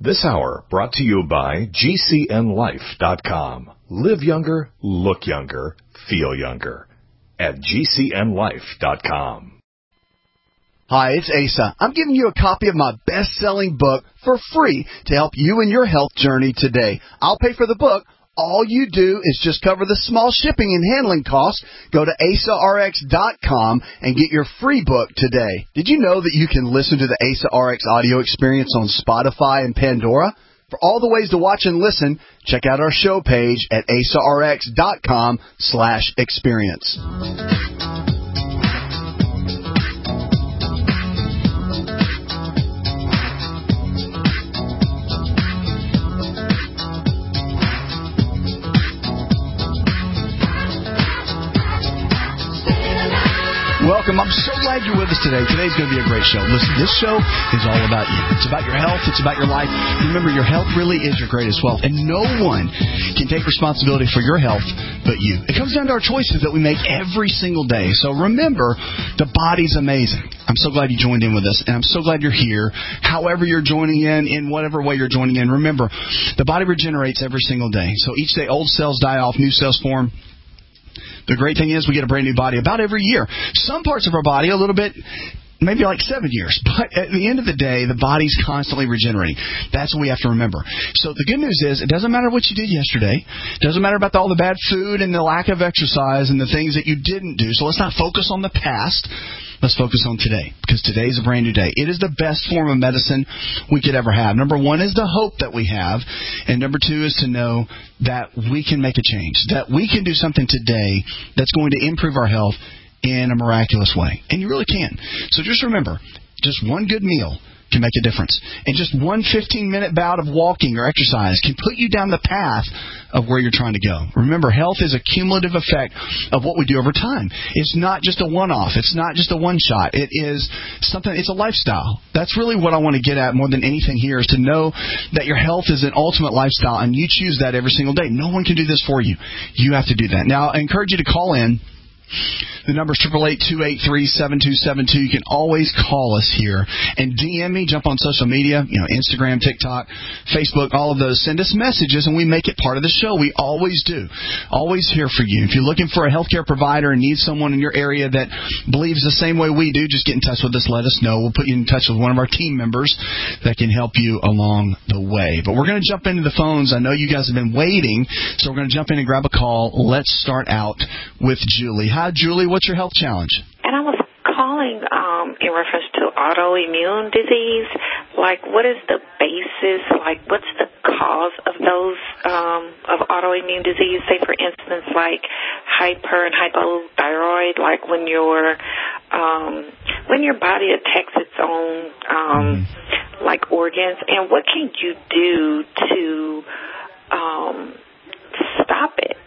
This hour brought to you by GCNLife.com. Live younger, look younger, feel younger. At GCNLife.com. Hi, it's Asa. I'm giving you a copy of my best-selling book for free to help you in your health journey today. I'll pay for the book. All you do is just cover the small shipping and handling costs. Go to AsaRx.com and get your free book today. Did you know that you can listen to the Asa RX audio experience on Spotify and Pandora? For all the ways to watch and listen, check out our show page at AsaRx.com/experience. Welcome. I'm so glad you're with us today. Today's going to be a great show. Listen, this show is all about you. It's about your health. It's about your life. Remember, your health really is your greatest wealth, and no one can take responsibility for your health but you. It comes down to our choices that we make every single day. So remember, the body's amazing. I'm so glad you joined in with us, and I'm so glad you're here. However you're joining in whatever way you're joining in, remember, the body regenerates every single day. So each day, old cells die off, new cells form. The great thing is we get a brand new body about every year. Some parts of our body a little bit, maybe like 7 years. But at the end of the day, the body's constantly regenerating. That's what we have to remember. So the good news is it doesn't matter what you did yesterday. It doesn't matter about all the bad food and the lack of exercise and the things that you didn't do. So let's not focus on the past. Let's focus on today, because today is a brand new day. It is the best form of medicine we could ever have. Number one is the hope that we have, and number two is to know that we can make a change, that we can do something today that's going to improve our health in a miraculous way. And you really can. So just remember, just one good meal can make a difference. And just one 15-minute bout of walking or exercise can put you down the path of where you're trying to go. Remember, health is a cumulative effect of what we do over time. It's not just a one-off. It's not just a one-shot. It is something, it's a lifestyle. That's really what I want to get at more than anything here, is to know that your health is an ultimate lifestyle, and you choose that every single day. No one can do this for you. You have to do that. Now, I encourage you to call in. The number is 888-283-7272. You can always call us here and DM me. Jump on social media, Instagram, TikTok, Facebook, all of those. Send us messages, and we make it part of the show. We always do. Always here for you. If you're looking for a healthcare provider and need someone in your area that believes the same way we do, just get in touch with us. Let us know. We'll put you in touch with one of our team members that can help you along the way. But we're going to jump into the phones. I know you guys have been waiting, so we're going to jump in and grab a call. Let's start out with Julie. Hi, Julie. What's your health challenge? And I was calling in reference to autoimmune disease. Like, what is the basis? Like, what's the cause of those of autoimmune disease? Say, for instance, like hyper and hypothyroid. Like when your body attacks its own like organs. And what can you do to stop it?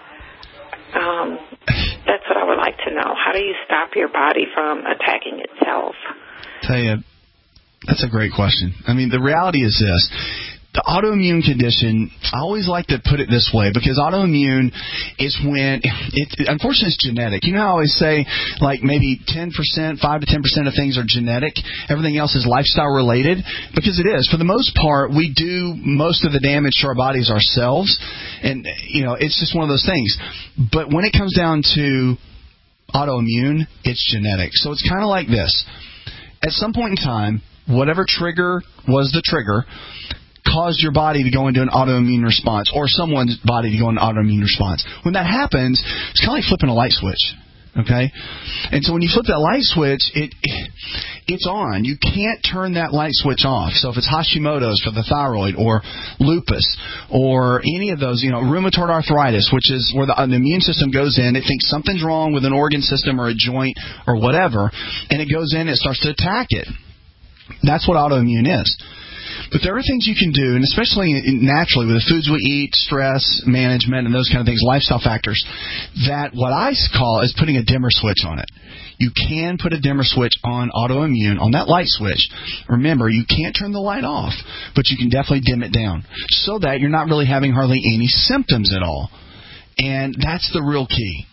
That's what I would like to know. How do you stop your body from attacking itself? Tell you, that's a great question. I mean, the reality is this. The autoimmune condition, I always like to put it this way, because autoimmune is when, unfortunately, it's genetic. You know how I always say, like, maybe 10%, 5 to 10% of things are genetic. Everything else is lifestyle related, because it is. For the most part, we do most of the damage to our bodies ourselves, and, it's just one of those things. But when it comes down to autoimmune, it's genetic. So it's kind of like this. At some point in time, whatever trigger was the trigger caused your body to go into an autoimmune response, or someone's body to go into an autoimmune response. When that happens, it's kind of like flipping a light switch, okay? And so when you flip that light switch, it's on. You can't turn that light switch off. So if it's Hashimoto's for the thyroid, or lupus, or any of those, rheumatoid arthritis, which is where the immune system goes in, it thinks something's wrong with an organ system or a joint or whatever, and it goes in and it starts to attack it. That's what autoimmune is. But there are things you can do, and especially naturally with the foods we eat, stress management, and those kind of things, lifestyle factors, that what I call is putting a dimmer switch on it. You can put a dimmer switch on autoimmune, on that light switch. Remember, you can't turn the light off, but you can definitely dim it down so that you're not really having hardly any symptoms at all. And that's the real key.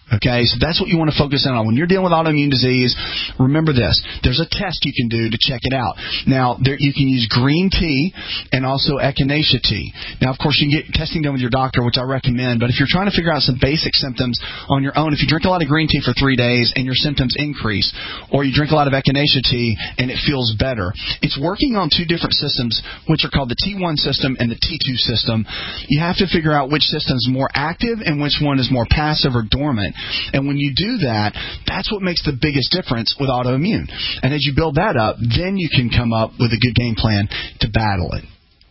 Okay, so that's what you want to focus in on. When you're dealing with autoimmune disease, remember this. There's a test you can do to check it out. Now, you can use green tea and also echinacea tea. Now, of course, you can get testing done with your doctor, which I recommend. But if you're trying to figure out some basic symptoms on your own, if you drink a lot of green tea for 3 days and your symptoms increase, or you drink a lot of echinacea tea and it feels better, it's working on 2 different systems, which are called the T1 system and the T2 system. You have to figure out which system is more active and which one is more passive or dormant. And when you do that, that's what makes the biggest difference with autoimmune. And as you build that up, then you can come up with a good game plan to battle it.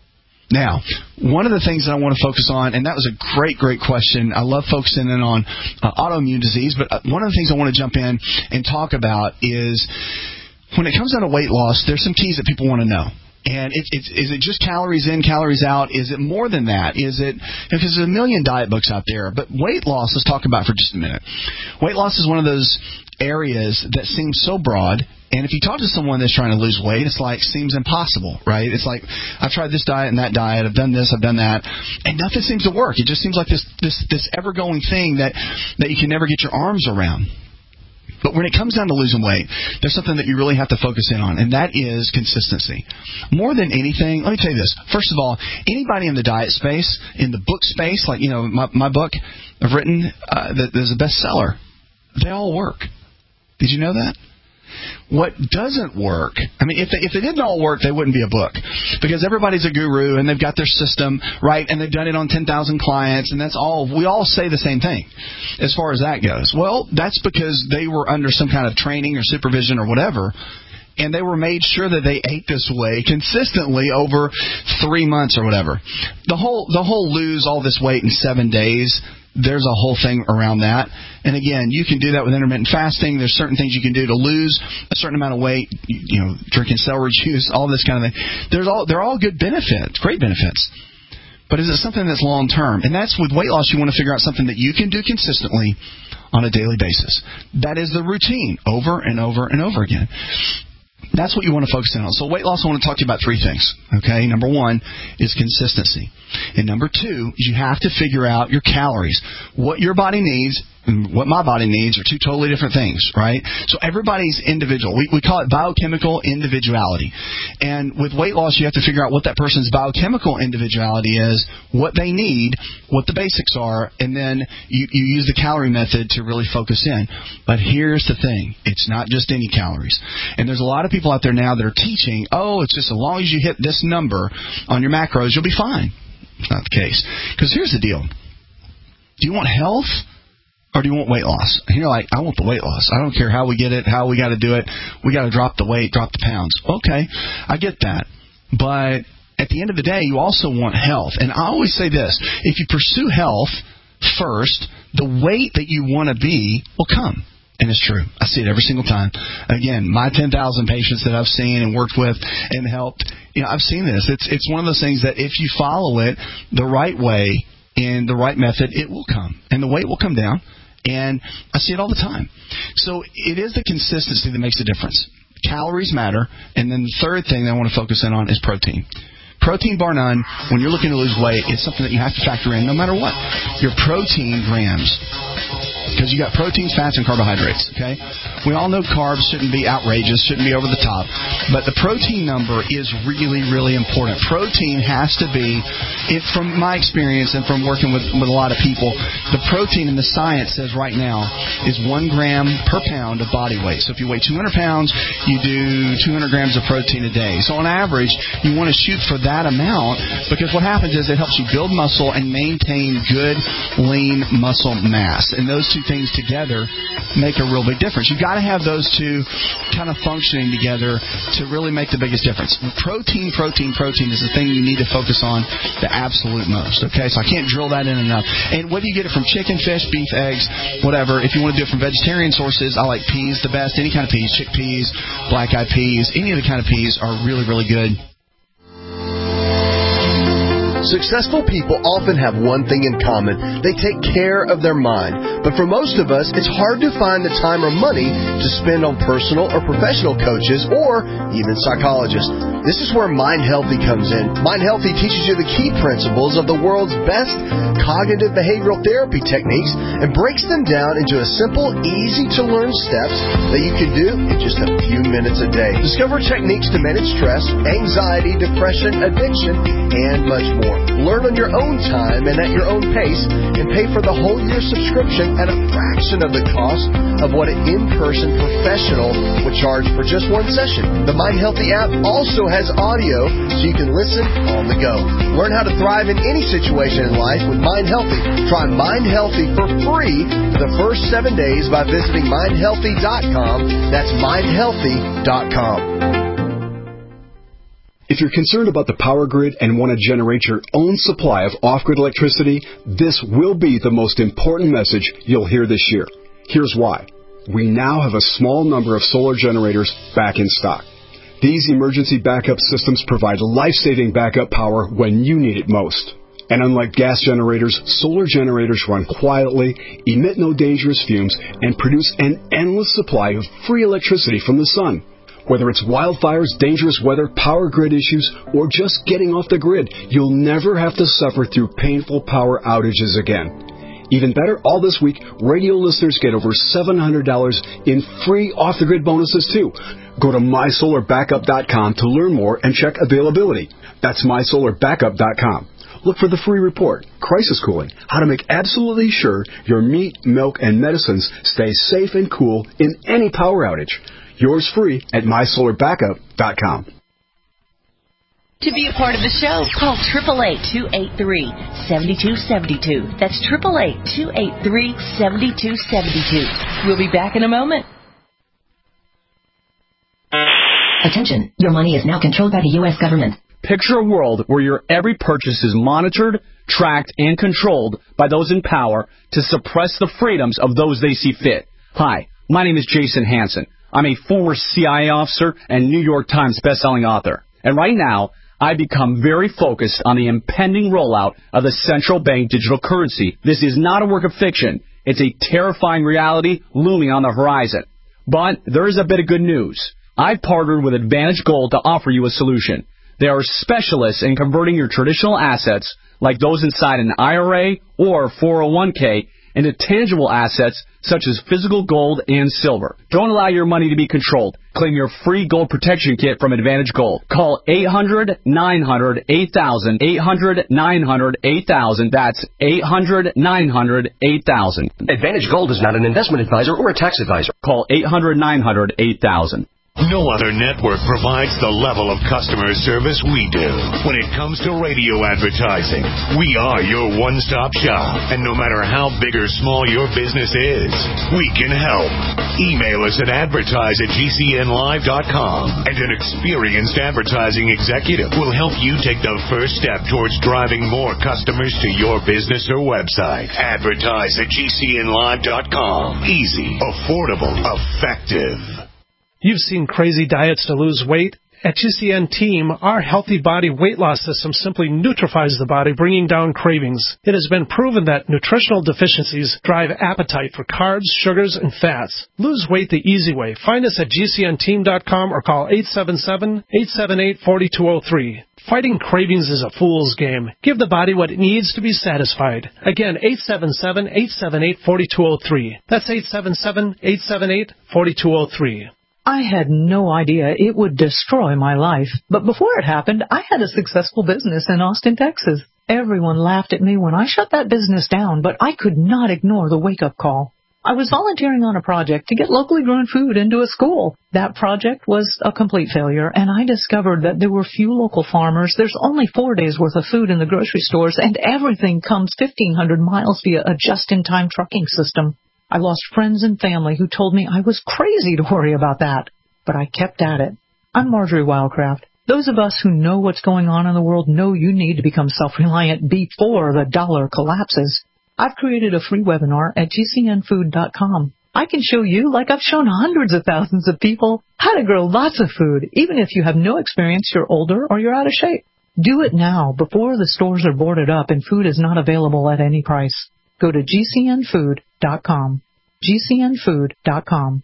Now, one of the things that I want to focus on, and that was a great, great question. I love focusing in on autoimmune disease, but one of the things I want to jump in and talk about is when it comes down to weight loss, there's some keys that people want to know. And is it just calories in, calories out? Is it more than that? Is it, because there's a million diet books out there, but weight loss, let's talk about for just a minute. Weight loss is one of those areas that seems so broad, and if you talk to someone that's trying to lose weight, it's like, seems impossible, right? It's like, I've tried this diet and that diet, I've done this, I've done that, and nothing seems to work. It just seems like this ever-going thing that you can never get your arms around. But when it comes down to losing weight, there's something that you really have to focus in on, and that is consistency. More than anything, let me tell you this. First of all, anybody in the diet space, in the book space, like, my book I've written that is a bestseller, they all work. Did you know that? What doesn't work, I mean, if they didn't all work, they wouldn't be a book. Because everybody's a guru, and they've got their system, right? And they've done it on 10,000 clients, and that's all. We all say the same thing as far as that goes. Well, that's because they were under some kind of training or supervision or whatever, and they were made sure that they ate this way consistently over 3 months or whatever. The whole lose all this weight in 7 days, there's a whole thing around that. And again, you can do that with intermittent fasting. There's certain things you can do to lose a certain amount of weight, drinking celery juice, all this kind of thing. They're all good benefits, great benefits. But is it something that's long term? And that's with weight loss, you want to figure out something that you can do consistently on a daily basis. That is the routine over and over and over again. That's what you want to focus in on. So weight loss, I want to talk to you about 3 things. Okay, number 1 is consistency. And number 2 is you have to figure out your calories. What your body needs and what my body needs are 2 totally different things, right? So everybody's individual. We call it biochemical individuality. And with weight loss, you have to figure out what that person's biochemical individuality is, what they need, what the basics are, and then you use the calorie method to really focus in. But here's the thing. It's not just any calories. And there's a lot of people out there now that are teaching, it's just as long as you hit this number on your macros, you'll be fine. It's not the case. Because here's the deal. Do you want health? Or do you want weight loss? And you're like, I want the weight loss. I don't care how we get it, how we got to do it. We got to drop the weight, drop the pounds. Okay, I get that. But at the end of the day, you also want health. And I always say this. If you pursue health first, the weight that you want to be will come. And it's true. I see it every single time. Again, my 10,000 patients that I've seen and worked with and helped, I've seen this. It's one of those things that if you follow it the right way, in the right method, it will come. And the weight will come down. And I see it all the time. So it is the consistency that makes the difference. Calories matter. And then the third thing that I want to focus in on is protein. Protein, bar none, when you're looking to lose weight, it's something that you have to factor in no matter what. Your protein grams. Because you got proteins, fats, and carbohydrates, okay? We all know carbs shouldn't be outrageous, shouldn't be over the top. But the protein number is really, really important. Protein has to be, from my experience and from working with a lot of people, the protein in the science says right now is 1 gram per pound of body weight. So if you weigh 200 pounds, you do 200 grams of protein a day. So on average, you want to shoot for that amount because what happens is it helps you build muscle and maintain good, lean muscle mass. And those 2 things together make a real big difference. You've got to have those 2 kind of functioning together to really make the biggest difference. Protein is the thing you need to focus on the absolute most. Okay, so I can't drill that in enough. And whether you get it from chicken, fish, beef, eggs, whatever, if you want to do it from vegetarian sources, I like peas the best. Any kind of peas, chickpeas, black-eyed peas, any of the kind of peas are really, really good. Successful people often have one thing in common. They take care of their mind. But for most of us, it's hard to find the time or money to spend on personal or professional coaches or even psychologists. This is where Mind Healthy comes in. Mind Healthy teaches you the key principles of the world's best cognitive behavioral therapy techniques and breaks them down into a simple, easy-to-learn steps that you can do in just a few minutes a day. Discover techniques to manage stress, anxiety, depression, addiction, and much more. Learn on your own time and at your own pace, and pay for the whole year subscription at a fraction of the cost of what an in-person professional would charge for just one session. The Mind Healthy app also has audio so you can listen on the go. Learn how to thrive in any situation in life with Mind Healthy. Try Mind Healthy for free for the first 7 days by visiting mindhealthy.com. That's mindhealthy.com. If you're concerned about the power grid and want to generate your own supply of off-grid electricity, this will be the most important message you'll hear this year. Here's why. We now have a small number of solar generators back in stock. These emergency backup systems provide life-saving backup power when you need it most. And unlike gas generators, solar generators run quietly, emit no dangerous fumes, and produce an endless supply of free electricity from the sun. Whether it's wildfires, dangerous weather, power grid issues, or just getting off the grid, you'll never have to suffer through painful power outages again. Even better, all this week, radio listeners get over $700 in free off-the-grid bonuses, too. Go to mysolarbackup.com to learn more and check availability. That's mysolarbackup.com. Look for the free report, Crisis Cooling, how to make absolutely sure your meat, milk, and medicines stay safe and cool in any power outage. Yours free at mysolarbackup.com. To be a part of the show, call 888-283-7272. That's 888-283-7272. We'll be back in a moment. Attention, your money is now controlled by the U.S. government. Picture a world where your every purchase is monitored, tracked, and controlled by those in power to suppress the freedoms of those they see fit. Hi, my name is Jason Hansen. I'm a former CIA officer and New York Times bestselling author. And right now, I become very focused on the impending rollout of the central bank digital currency. This is not a work of fiction. It's a terrifying reality looming on the horizon. But there is a bit of good news. I've partnered with Advantage Gold to offer you a solution. They are specialists in converting your traditional assets, like those inside an IRA or 401k, into tangible assets such as physical gold and silver. Don't allow your money to be controlled. Claim your free gold protection kit from Advantage Gold. Call 800-900-8000, 800-900-8000. That's 800-900-8000. Advantage Gold is not an investment advisor or a tax advisor. Call 800-900-8000. No other network provides the level of customer service we do. When it comes to radio advertising, we are your one-stop shop. And no matter how big or small your business is, we can help. Email us at advertise@gcnlive.com, and an experienced advertising executive will help you take the first step towards driving more customers to your business or website. Advertise@gcnlive.com. Easy, affordable, effective. You've seen crazy diets to lose weight. At GCN Team, our Healthy Body weight loss system simply neutralizes the body, bringing down cravings. It has been proven that nutritional deficiencies drive appetite for carbs, sugars, and fats. Lose weight the easy way. Find us at GCNteam.com or call 877-878-4203. Fighting cravings is a fool's game. Give the body what it needs to be satisfied. Again, 877-878-4203. That's 877-878-4203. I had no idea it would destroy my life. But before it happened, I had a successful business in Austin, Texas. Everyone laughed at me when I shut that business down, but I could not ignore the wake-up call. I was volunteering on a project to get locally grown food into a school. That project was a complete failure, and I discovered that there were few local farmers. There's only 4 days' worth of food in the grocery stores, and everything comes 1,500 miles via a just-in-time trucking system. I lost friends and family who told me I was crazy to worry about that, but I kept at it. I'm Marjorie Wildcraft. Those of us who know what's going on in the world know you need to become self-reliant before the dollar collapses. I've created a free webinar at gcnfood.com. I can show you, like I've shown hundreds of thousands of people, how to grow lots of food, even if you have no experience, you're older, or you're out of shape. Do it now before the stores are boarded up and food is not available at any price. Go to GCNfood.com. GCNfood.com.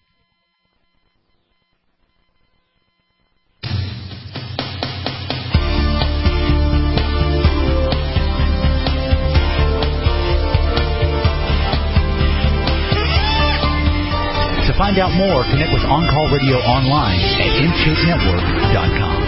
To find out more, connect with On Call Radio online at InShapeNetwork.com.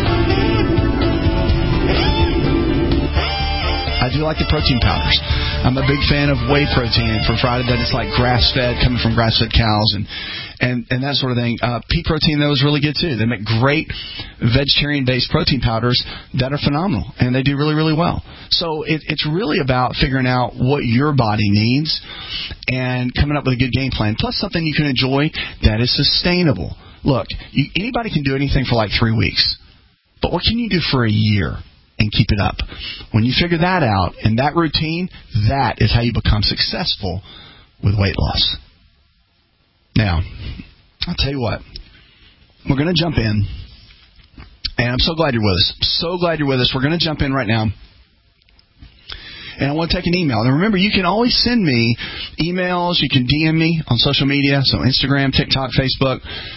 I do like the protein powders. I'm a big fan of whey protein, provided that it's like grass-fed, coming from grass-fed cows and that sort of thing. Pea protein, though, is really good, too. They make great vegetarian-based protein powders that are phenomenal, and they do really, really well. So it's really about figuring out what your body needs and coming up with a good game plan, plus something you can enjoy that is sustainable. Look, anybody can do anything for like 3 weeks, but what can you do for a year and keep it up? When you figure that out and that routine, that is how you become successful with weight loss. Now, I'll tell you what, we're going to jump in, and I'm so glad you're with us. So glad you're with us. We're going to jump in right now. And I want to take an email. And remember, you can always send me emails. You can DM me on social media, so Instagram, TikTok, Facebook,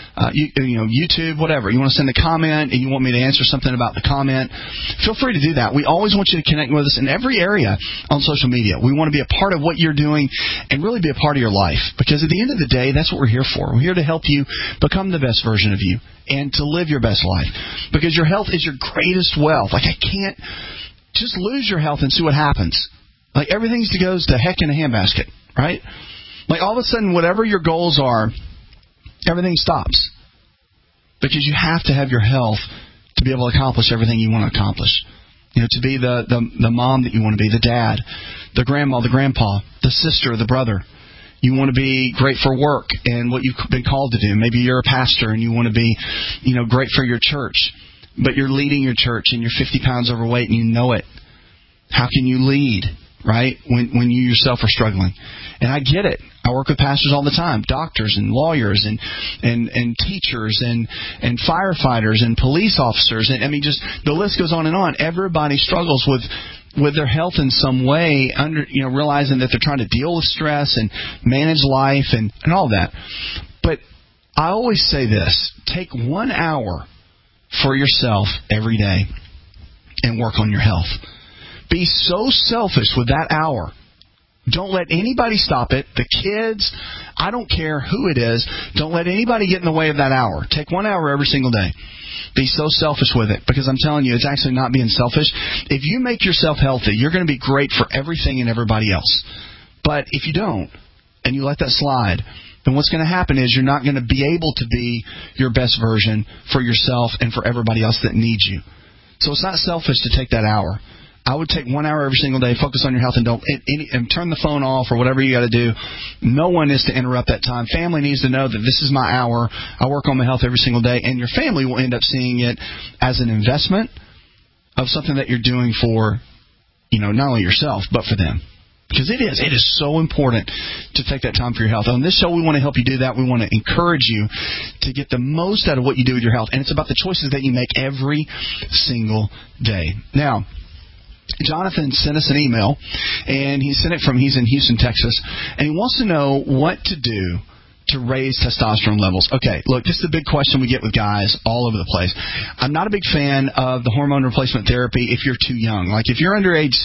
YouTube, whatever. You want to send a comment and you want me to answer something about the comment, feel free to do that. We always want you to connect with us in every area on social media. We want to be a part of what you're doing and really be a part of your life, because at the end of the day, that's what we're here for. We're here to help you become the best version of you and to live your best life, because your health is your greatest wealth. Like, I can't just lose your health and see what happens. Like, everything goes to heck in a handbasket, right? Like, all of a sudden, whatever your goals are, everything stops. Because you have to have your health to be able to accomplish everything you want to accomplish. You know, to be the mom that you want to be, the dad, the grandma, the grandpa, the sister, the brother. You want to be great for work and what you've been called to do. Maybe you're a pastor and you want to be, great for your church. But you're leading your church and you're 50 pounds overweight and you know it. How can you lead, right, when you yourself are struggling? And I get it. I work with pastors all the time, doctors and lawyers and teachers and firefighters and police officers. And I mean, just the list goes on and on. Everybody struggles with their health in some way, realizing that they're trying to deal with stress and manage life and all that. But I always say this: take 1 hour for yourself every day and work on your health. Be so selfish with that hour. Don't let anybody stop it. The kids, I don't care who it is. Don't let anybody get in the way of that hour. Take 1 hour every single day. Be so selfish with it, because I'm telling you, it's actually not being selfish. If you make yourself healthy, you're going to be great for everything and everybody else. But if you don't, and you let that slide, then what's going to happen is you're not going to be able to be your best version for yourself and for everybody else that needs you. So it's not selfish to take that hour. I would take 1 hour every single day, focus on your health, and and turn the phone off or whatever you got to do. No one is to interrupt that time. Family needs to know that this is my hour. I work on my health every single day, and your family will end up seeing it as an investment of something that you're doing for, not only yourself, but for them. Because it is so important to take that time for your health. On this show, we want to help you do that. We want to encourage you to get the most out of what you do with your health. And it's about the choices that you make every single day. Now, Jonathan sent us an email, and he's in Houston, Texas, and he wants to know what to do to raise testosterone levels. Okay, look, this is a big question we get with guys all over the place. I'm not a big fan of the hormone replacement therapy if you're too young. Like, if you're under age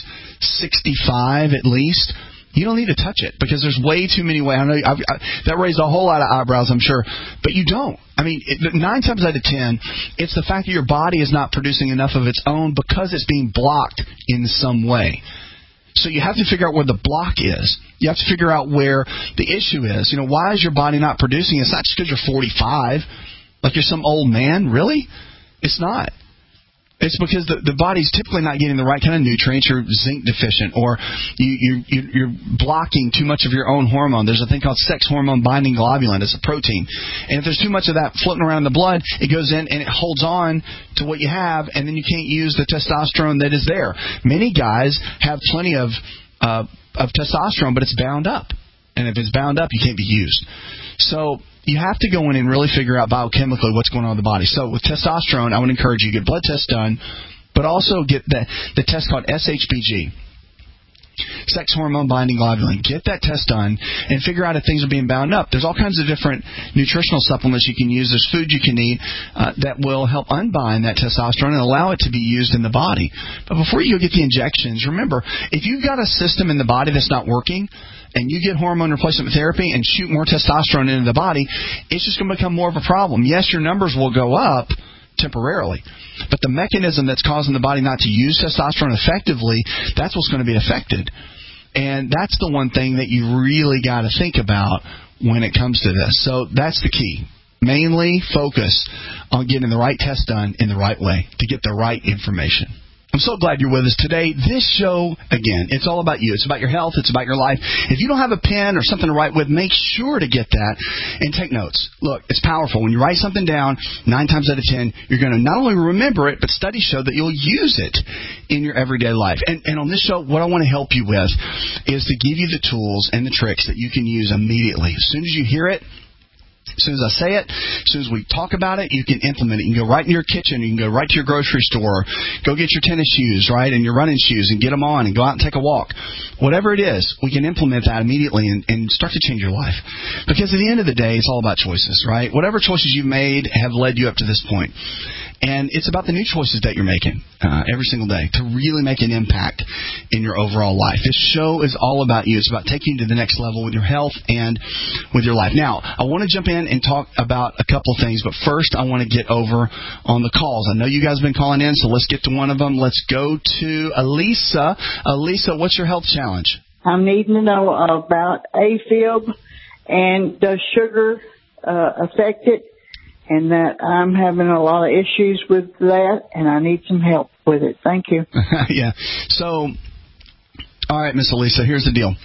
65 at least, you don't need to touch it, because there's way too many ways. I know that raised a whole lot of eyebrows, I'm sure, but you don't. I mean, 9 times out of 10, it's the fact that your body is not producing enough of its own because it's being blocked in some way. So you have to figure out where the block is. You have to figure out where the issue is. Why is your body not producing? It's not just because you're 45, like you're some old man. Really? It's not. It's because the body's typically not getting the right kind of nutrients. You're zinc deficient, or you're blocking too much of your own hormone. There's a thing called sex hormone binding globulin. It's a protein. And if there's too much of that floating around in the blood, it goes in and it holds on to what you have, and then you can't use the testosterone that is there. Many guys have plenty of testosterone, but it's bound up. And if it's bound up, you can't be used. So you have to go in and really figure out biochemically what's going on in the body. So with testosterone, I would encourage you to get blood tests done but also get the test called SHBG. Sex hormone binding globulin. Get that test done and figure out if things are being bound up. There's all kinds of different nutritional supplements you can use. There's food you can eat that will help unbind that testosterone and allow it to be used in the body. But before you go get the injections, remember, if you've got a system in the body that's not working and you get hormone replacement therapy and shoot more testosterone into the body, it's just going to become more of a problem. Yes, your numbers will go up temporarily, but the mechanism that's causing the body not to use testosterone effectively, that's what's going to be affected. And that's the one thing that you really got to think about when it comes to this. So that's the key. Mainly focus on getting the right test done in the right way to get the right information. I'm so glad you're with us today. This show, again, it's all about you. It's about your health. It's about your life. If you don't have a pen or something to write with, make sure to get that and take notes. Look, it's powerful. When you write something down, 9 times out of 10, you're going to not only remember it, but studies show that you'll use it in your everyday life. And on this show, what I want to help you with is to give you the tools and the tricks that you can use immediately. As soon as you hear it, as soon as I say it, as soon as we talk about it, you can implement it. You can go right in your kitchen. You can go right to your grocery store. Go get your tennis shoes, right, and your running shoes and get them on and go out and take a walk. Whatever it is, we can implement that immediately and start to change your life. Because at the end of the day, it's all about choices, right? Whatever choices you've made have led you up to this point. And it's about the new choices that you're making every single day to really make an impact in your overall life. This show is all about you. It's about taking you to the next level with your health and with your life. Now, I want to jump in and talk about a couple of things, but first I want to get over on the calls. I know you guys have been calling in, so let's get to one of them. Let's go to Elisa. Elisa, what's your health challenge? I'm needing to know about AFib, and does sugar affect it? And that I'm having a lot of issues with that, and I need some help with it. Thank you. Yeah. So, all right, Miss Elisa, here's the deal.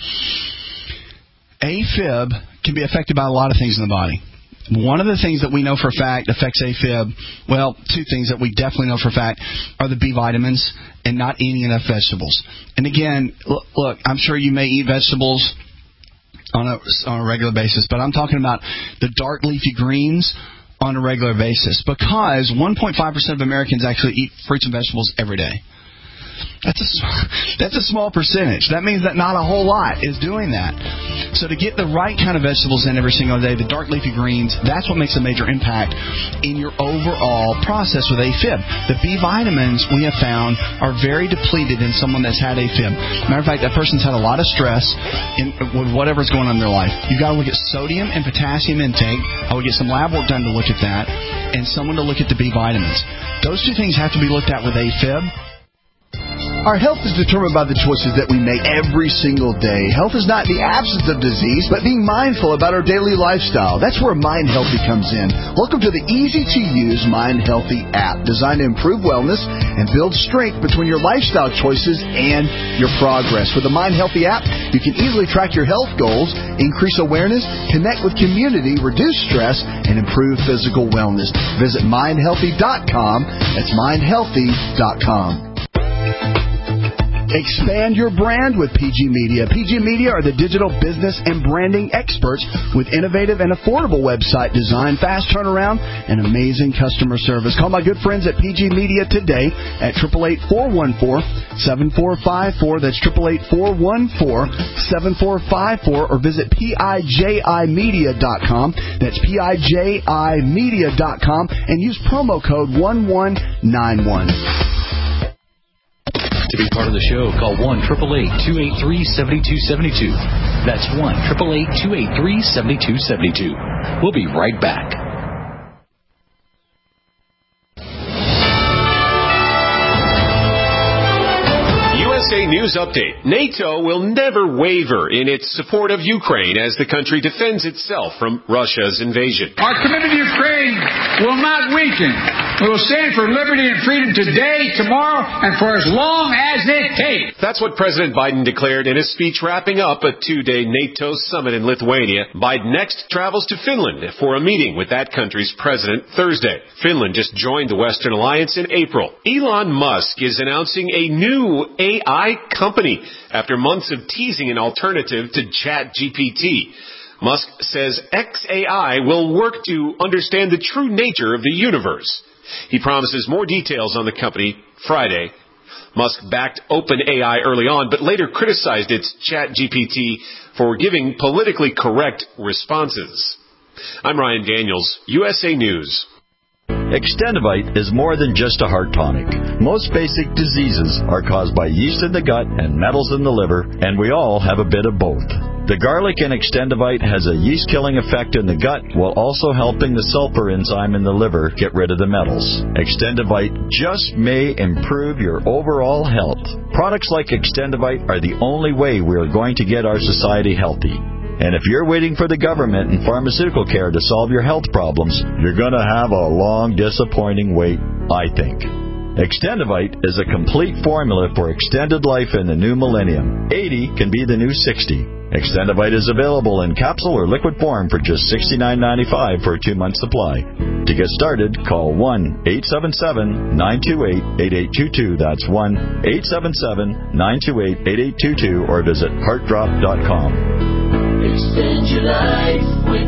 AFib can be affected by a lot of things in the body. One of the things that we know for a fact affects AFib, well, 2 things that we definitely know for a fact are the B vitamins and not eating enough vegetables. And again, look, I'm sure you may eat vegetables on a regular basis, but I'm talking about the dark leafy greens on a regular basis, because 1.5% of Americans actually eat fruits and vegetables every day. That's a small percentage. That means that not a whole lot is doing that. So to get the right kind of vegetables in every single day, the dark leafy greens, that's what makes a major impact in your overall process with AFib. The B vitamins, we have found, are very depleted in someone that's had AFib. Matter of fact, that person's had a lot of stress with whatever's going on in their life. You've got to look at sodium and potassium intake. I would get some lab work done to look at that, and someone to look at the B vitamins. Those 2 things have to be looked at with AFib. Our health is determined by the choices that we make every single day. Health is not the absence of disease, but being mindful about our daily lifestyle. That's where Mind Healthy comes in. Welcome to the easy-to-use Mind Healthy app, designed to improve wellness and build strength between your lifestyle choices and your progress. With the Mind Healthy app, you can easily track your health goals, increase awareness, connect with community, reduce stress, and improve physical wellness. Visit mindhealthy.com. That's mindhealthy.com. Expand your brand with PG Media. PG Media are the digital business and branding experts with innovative and affordable website design, fast turnaround, and amazing customer service. Call my good friends at PG Media today at 888-414-7454. That's 888-414-7454, or visit PIJImedia.com. That's PIJImedia.com, and use promo code 1191. To be part of the show, call 1-888-283-7272. That's 1-888-283-7272. We'll be right back. USA News Update. NATO will never waver in its support of Ukraine as the country defends itself from Russia's invasion. Our commitment to Ukraine will not weaken. We will stand for liberty and freedom today, tomorrow, and for as long as it takes. That's what President Biden declared in his speech wrapping up a 2-day NATO summit in Lithuania. Biden next travels to Finland for a meeting with that country's president Thursday. Finland just joined the Western Alliance in April. Elon Musk is announcing a new AI company after months of teasing an alternative to ChatGPT. Musk says xAI will work to understand the true nature of the universe. He promises more details on the company Friday. Musk backed OpenAI early on, but later criticized its ChatGPT for giving politically correct responses. I'm Ryan Daniels, USA News. Extendivite is more than just a heart tonic. Most basic diseases are caused by yeast in the gut and metals in the liver, and we all have a bit of both. The garlic in Extendivite has a yeast-killing effect in the gut while also helping the sulfur enzyme in the liver get rid of the metals. Extendivite just may improve your overall health. Products like Extendivite are the only way we are going to get our society healthy. And if you're waiting for the government and pharmaceutical care to solve your health problems, you're going to have a long, disappointing wait, I think. Extendivite is a complete formula for extended life in the new millennium. 80 can be the new 60. Extendivite is available in capsule or liquid form for just $69.95 for a 2-month supply. To get started, call 1-877-928-8822. That's 1-877-928-8822 or visit heartdrop.com. Extend your life with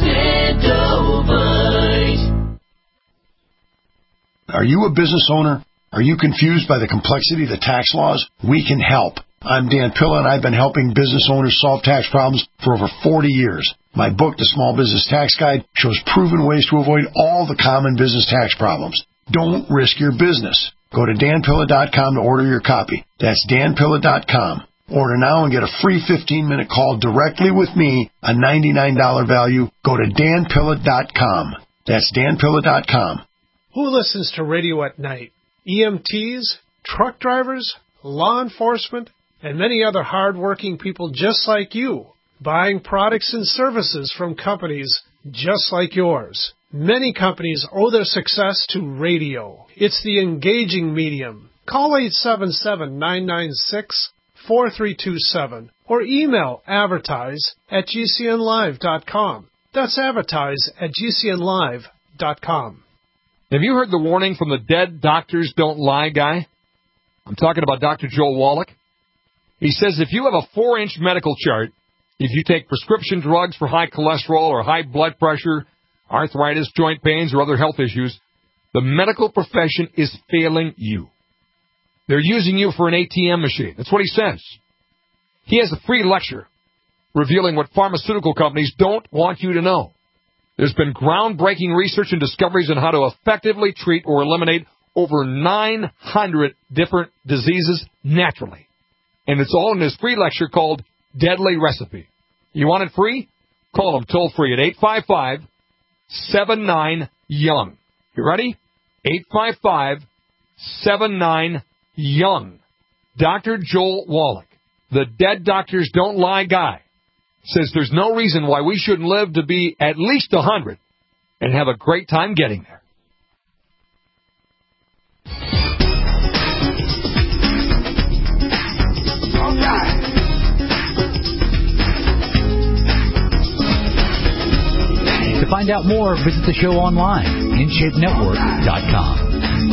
Extendovite. Are you a business owner? Are you confused by the complexity of the tax laws? We can help. I'm Dan Pilla, and I've been helping business owners solve tax problems for over 40 years. My book, The Small Business Tax Guide, shows proven ways to avoid all the common business tax problems. Don't risk your business. Go to danpilla.com to order your copy. That's danpilla.com. Order now and get a free 15-minute call directly with me, a $99 value. Go to danpilla.com. That's danpilla.com. Who listens to radio at night? EMTs, truck drivers, law enforcement, and many other hard-working people just like you, buying products and services from companies just like yours. Many companies owe their success to radio. It's the engaging medium. Call 877-996-4327 or email advertise@gcnlive.com. That's advertise@gcnlive.com. Have you heard the warning from the Dead Doctors Don't Lie guy? I'm talking about Dr. Joel Wallach. He says if you have a 4-inch medical chart, if you take prescription drugs for high cholesterol or high blood pressure, arthritis, joint pains, or other health issues, the medical profession is failing you. They're using you for an ATM machine. That's what he says. He has a free lecture revealing what pharmaceutical companies don't want you to know. There's been groundbreaking research and discoveries on how to effectively treat or eliminate over 900 different diseases naturally. And it's all in his free lecture called Deadly Recipe. You want it free? Call him toll-free at 855-79-YOUNG. You ready? 855-79-YOUNG. Dr. Joel Wallach, the Dead Doctors Don't Lie guy, says there's no reason why we shouldn't live to be at least 100 and have a great time getting there. To find out more, visit the show online, InShapeNetwork.com.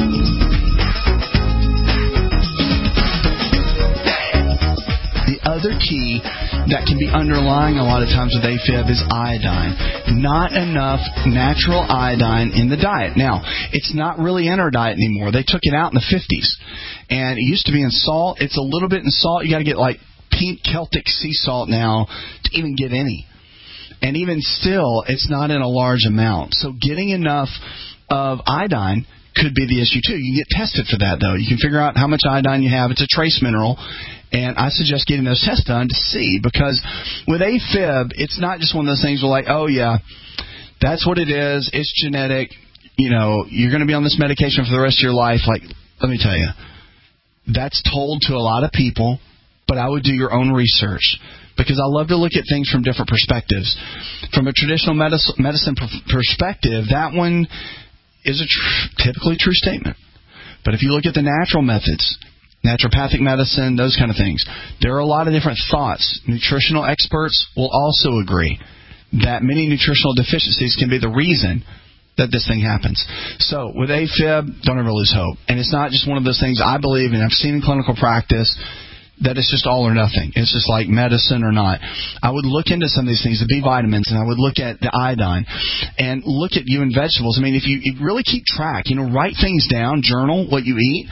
The other key that can be underlying a lot of times with AFib is iodine. Not enough natural iodine in the diet. Now, it's not really in our diet anymore. They took it out in the 50s. And it used to be in salt. It's a little bit in salt. You got to get like pink Celtic sea salt now to even get any. And even still, it's not in a large amount. So getting enough of iodine could be the issue, too. You can get tested for that, though. You can figure out how much iodine you have. It's a trace mineral. And I suggest getting those tests done to see. Because with AFib, it's not just one of those things where, like, oh, yeah, that's what it is. It's genetic. You know, you're going to be on this medication for the rest of your life. Like, let me tell you, that's told to a lot of people. But I would do your own research. Because I love to look at things from different perspectives. From a traditional medicine perspective, that one is a typically true statement. But if you look at the natural methods, naturopathic medicine, those kind of things, there are a lot of different thoughts. Nutritional experts will also agree that many nutritional deficiencies can be the reason that this thing happens. So with AFib, don't ever lose hope. And it's not just one of those things I believe, and I've seen in clinical practice, that it's just all or nothing. It's just like medicine or not. I would look into some of these things, the B vitamins, and I would look at the iodine and look at you and vegetables. I mean, if you really keep track, write things down, journal what you eat,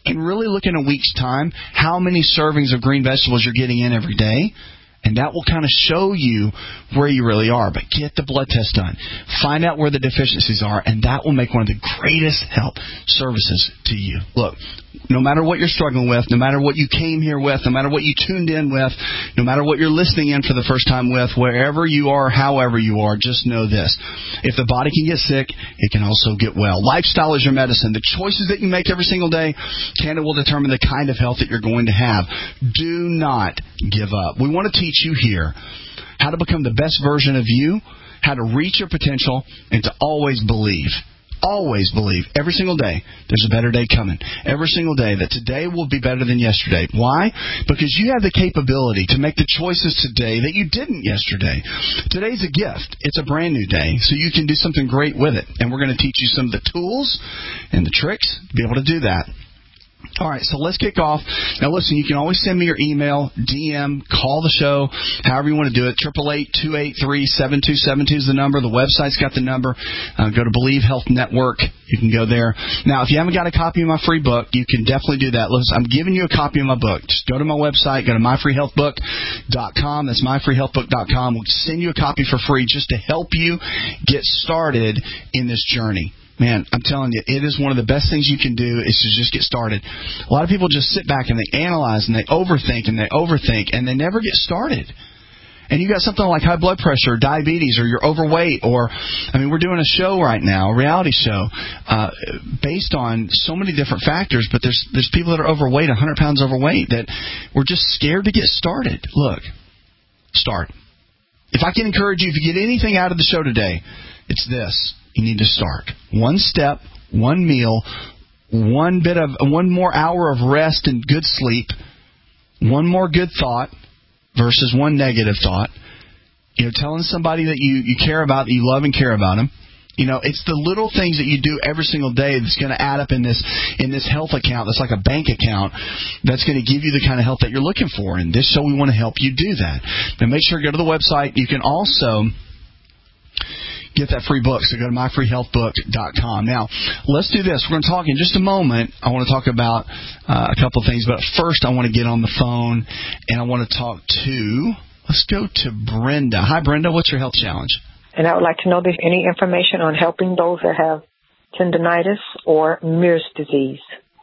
and really look in a week's time how many servings of green vegetables you're getting in every day. And that will kind of show you where you really are. But get the blood test done. Find out where the deficiencies are, and that will make one of the greatest help services to you. Look, no matter what you're struggling with, no matter what you came here with, no matter what you tuned in with, no matter what you're listening in for the first time with, wherever you are, however you are, just know this. If the body can get sick, it can also get well. Lifestyle is your medicine. The choices that you make every single day will determine the kind of health that you're going to have. Do not give up. We want to teach you here how to become the best version of you, how to reach your potential, and to always believe. Always believe. Every single day, there's a better day coming. Every single day, that today will be better than yesterday. Why? Because you have the capability to make the choices today that you didn't yesterday. Today's a gift. It's a brand new day, so you can do something great with it. And we're going to teach you some of the tools and the tricks to be able to do that. All right, so let's kick off. Now, listen, you can always send me your email, DM, call the show, however you want to do it. 888-283-7272 is the number. The website's got the number. Go to Believe Health Network. You can go there. Now, if you haven't got a copy of my free book, you can definitely do that. Listen, I'm giving you a copy of my book. Just go to my website, go to myfreehealthbook.com. That's myfreehealthbook.com. We'll send you a copy for free just to help you get started in this journey. Man, I'm telling you, it is one of the best things you can do is to just get started. A lot of people just sit back and they analyze and they overthink and they never get started. And you got something like high blood pressure, or diabetes, or you're overweight, or, we're doing a show right now, a reality show, based on so many different factors, but there's people that are overweight, 100 pounds overweight, that we're just scared to get started. Look, start. If I can encourage you, if you get anything out of the show today, it's this. You need to start. One step, one meal, one more hour of rest and good sleep, one more good thought versus one negative thought. Telling somebody that you care about, that you love and care about them. It's the little things that you do every single day that's going to add up in this health account that's like a bank account that's going to give you the kind of health that you're looking for. And this show, we want to help you do that. Now, make sure to go to the website. You can also get that free book, so go to myfreehealthbook.com. Now, let's do this. We're going to talk in just a moment. I want to talk about a couple of things, but first I want to get on the phone, and I want to talk to, let's go to Brenda. Hi, Brenda. What's your health challenge? And I would like to know if there's any information on helping those that have tendinitis or Meniere's disease.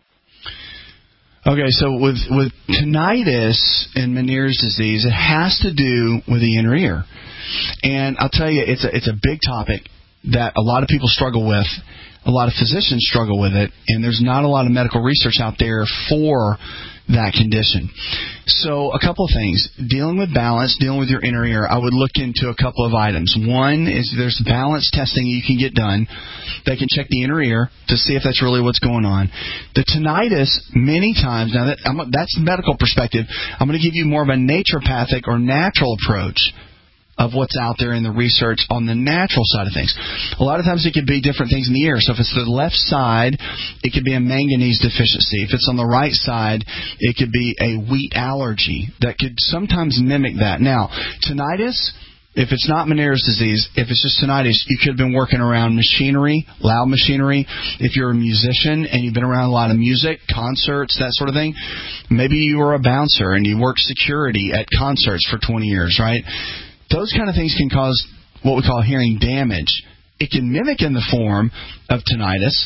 Okay, so with tinnitus and Meniere's disease, it has to do with the inner ear. And I'll tell you, it's a big topic that a lot of people struggle with. A lot of physicians struggle with it, and there's not a lot of medical research out there for that condition. So a couple of things. Dealing with balance, dealing with your inner ear, I would look into a couple of items. One is there's balance testing you can get done that can check the inner ear to see if that's really what's going on. The tinnitus, many times, now that's the medical perspective. I'm going to give you more of a naturopathic or natural approach of what's out there in the research on the natural side of things. A lot of times it could be different things in the ear. So if it's the left side, it could be a manganese deficiency. If it's on the right side, it could be a wheat allergy that could sometimes mimic that. Now, tinnitus, if it's not Meniere's disease, if it's just tinnitus, you could have been working around machinery, loud machinery. If you're a musician and you've been around a lot of music, concerts, that sort of thing, maybe you were a bouncer and you worked security at concerts for 20 years, right? Those kind of things can cause what we call hearing damage. It can mimic in the form of tinnitus,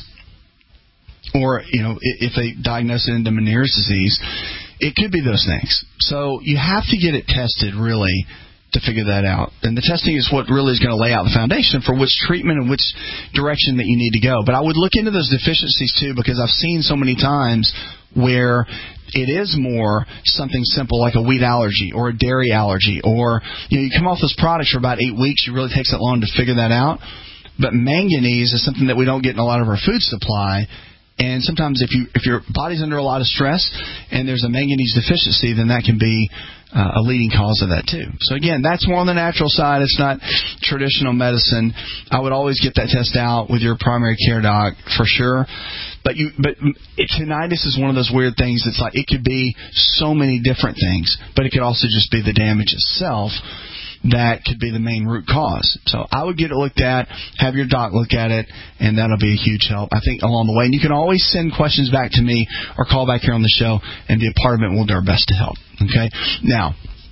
or, if they diagnose it into Meniere's disease, it could be those things. So you have to get it tested, really, to figure that out. And the testing is what really is going to lay out the foundation for which treatment and which direction that you need to go. But I would look into those deficiencies, too, because I've seen so many times where it is more something simple like a wheat allergy or a dairy allergy, or you come off those products for about 8 weeks. It really takes that long to figure that out. But manganese is something that we don't get in a lot of our food supply. And sometimes if your body's under a lot of stress and there's a manganese deficiency, then that can be a leading cause of that too. So again, that's more on the natural side. It's not traditional medicine. I would always get that test out with your primary care doc for sure. But tinnitus is one of those weird things. It's like it could be so many different things, but it could also just be the damage itself. that could be the main root cause. So I would get it looked at, have your doc look at it, and that'll be a huge help, I think, along the way. And you can always send questions back to me or call back here on the show and be a part of it, and we'll do our best to help. Okay? Now,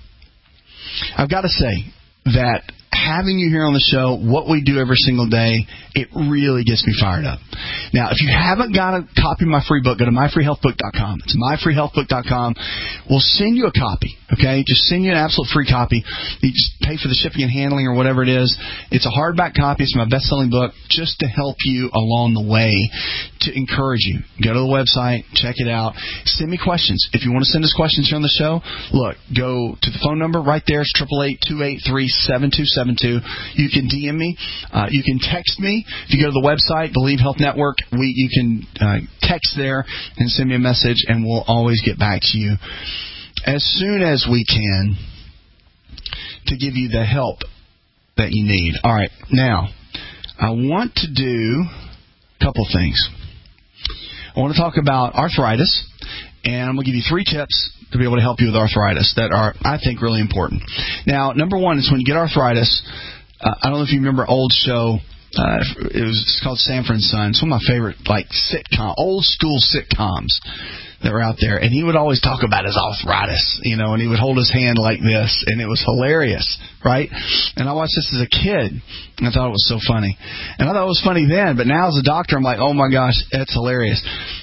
I've got to say that having you here on the show, what we do every single day, it really gets me fired up. Now, if you haven't got a copy of my free book, go to myfreehealthbook.com. It's myfreehealthbook.com. We'll send you a copy, okay? Just send you an absolute free copy. You just pay for the shipping and handling or whatever it is. It's a hardback copy. It's my best-selling book just to help you along the way, to encourage you. Go to the website, check it out. Send me questions. If you want to send us questions here on the show, look, go to the phone number right there. It's 888-283-7272. You can DM me. You can text me. If you go to the website, Believe Health Network, you can text there and send me a message, and we'll always get back to you as soon as we can to give you the help that you need. All right. Now, I want to do a couple things. I want to talk about arthritis, and I'm going to give you 3 tips to be able to help you with arthritis that are, I think, really important. Now, number one is when you get arthritis, I don't know if you remember an old show. It's called Sanford & Son. It's one of my favorite, old school sitcoms that were out there. And he would always talk about his arthritis, and he would hold his hand like this, and it was hilarious, right? And I watched this as a kid, and I thought it was so funny. And I thought it was funny then, but now as a doctor, I'm like, oh my gosh, that's hilarious.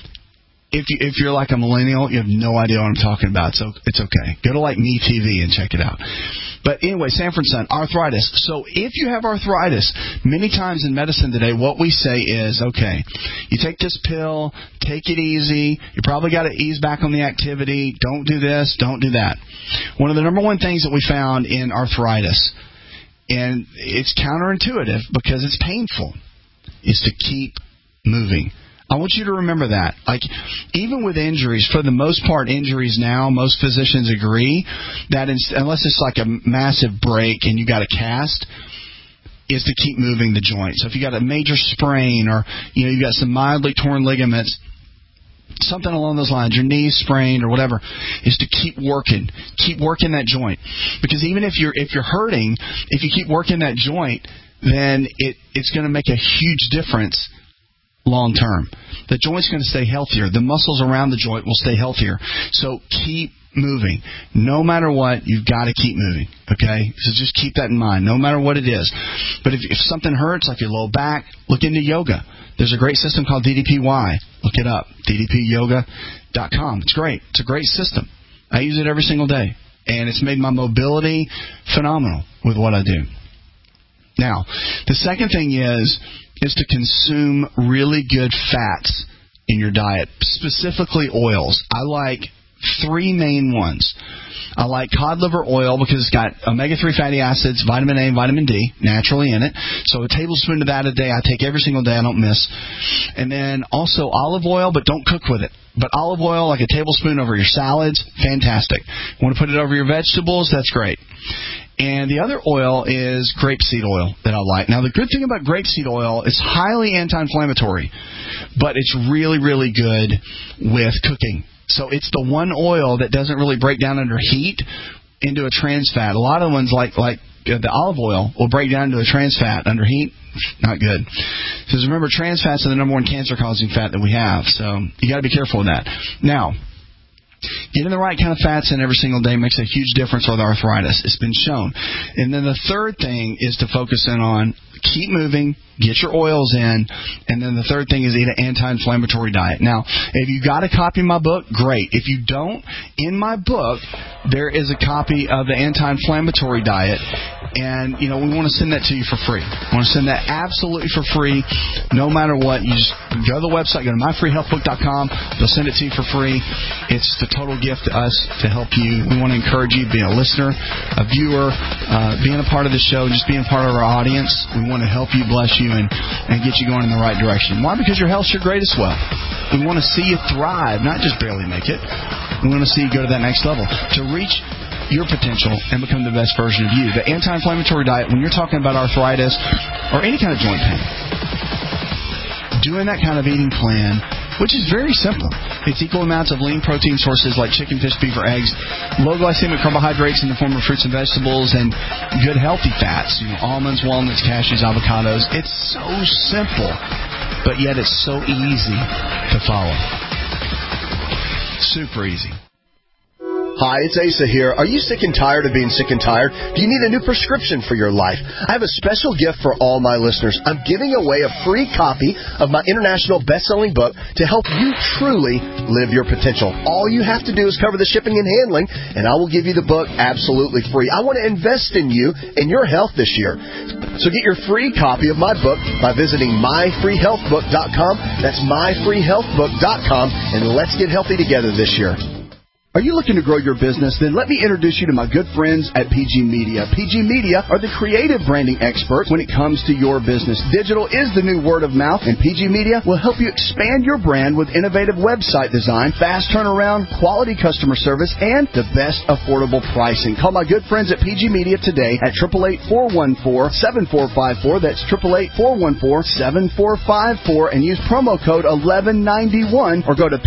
If you're like a millennial, you have no idea what I'm talking about, so it's okay. Go to MeTV and check it out. But anyway, Sanford & Son, arthritis. So if you have arthritis, many times in medicine today, what we say is, okay, you take this pill, take it easy. You probably got to ease back on the activity. Don't do this, don't do that. One of the number one things that we found in arthritis, and it's counterintuitive because it's painful, is to keep moving. I want you to remember that. Even with injuries, for the most part, injuries now, most physicians agree that unless it's like a massive break and you got a cast, is to keep moving the joint. So if you got a major sprain or you got some mildly torn ligaments, something along those lines, your knee sprained or whatever, is to keep working that joint. Because even if you're hurting, if you keep working that joint, then it's going to make a huge difference long term. The joint's going to stay healthier. The muscles around the joint will stay healthier. So keep moving. No matter what, you've got to keep moving. Okay? So just keep that in mind, no matter what it is. But if something hurts, like your low back, look into yoga. There's a great system called DDPY. Look it up. DDPyoga.com. It's great. It's a great system. I use it every single day. And it's made my mobility phenomenal with what I do. Now, the second thing is to consume really good fats in your diet, specifically oils. I like 3 main ones. I like cod liver oil because it's got omega-3 fatty acids, vitamin A and vitamin D naturally in it. So a tablespoon of that a day I take every single day. I don't miss. And then also olive oil, but don't cook with it. But olive oil, like a tablespoon over your salads, fantastic. Want to put it over your vegetables? That's great. And the other oil is grapeseed oil that I like. Now, the good thing about grapeseed oil, it's highly anti-inflammatory, but it's really, really good with cooking. So it's the one oil that doesn't really break down under heat into a trans fat. A lot of ones, like the olive oil, will break down into a trans fat under heat. Not good. Because remember, trans fats are the number one cancer-causing fat that we have. So you got to be careful with that. Now, getting the right kind of fats in every single day makes a huge difference with arthritis. It's been shown. And then the third thing is to focus in on keep moving, get your oils in, and then the third thing is eat an anti-inflammatory diet. Now, if you got a copy of my book, great. If you don't, in my book, there is a copy of the anti-inflammatory diet, and, we want to send that to you for free. I want to send that absolutely for free, no matter what. You just go to the website, go to myfreehealthbook.com. They'll send it to you for free. It's the total gift to us to help you. We want to encourage you being a listener, a viewer, being a part of the show, just being a part of our audience. We want to help you, bless you, and get you going in the right direction. Why? Because your health's your greatest wealth. We want to see you thrive, not just barely make it. We want to see you go to that next level, to reach your potential and become the best version of you. The anti-inflammatory diet, when you're talking about arthritis or any kind of joint pain, doing that kind of eating plan which is very simple. It's equal amounts of lean protein sources like chicken, fish, beef, or eggs, low glycemic carbohydrates in the form of fruits and vegetables, and good healthy fats, almonds, walnuts, cashews, avocados. It's so simple, but yet it's so easy to follow. Super easy. Hi, it's Asa here. Are you sick and tired of being sick and tired? Do you need a new prescription for your life? I have a special gift for all my listeners. I'm giving away a free copy of my international best-selling book to help you truly live your potential. All you have to do is cover the shipping and handling, and I will give you the book absolutely free. I want to invest in you and your health this year. So get your free copy of my book by visiting myfreehealthbook.com. That's myfreehealthbook.com, and let's get healthy together this year. Are you looking to grow your business? Then let me introduce you to my good friends at PG Media. PG Media are the creative branding experts when it comes to your business. Digital is the new word of mouth, and PG Media will help you expand your brand with innovative website design, fast turnaround, quality customer service, and the best affordable pricing. Call my good friends at PG Media today at 888-414-7454. That's 888-414-7454, and use promo code 1191 or go to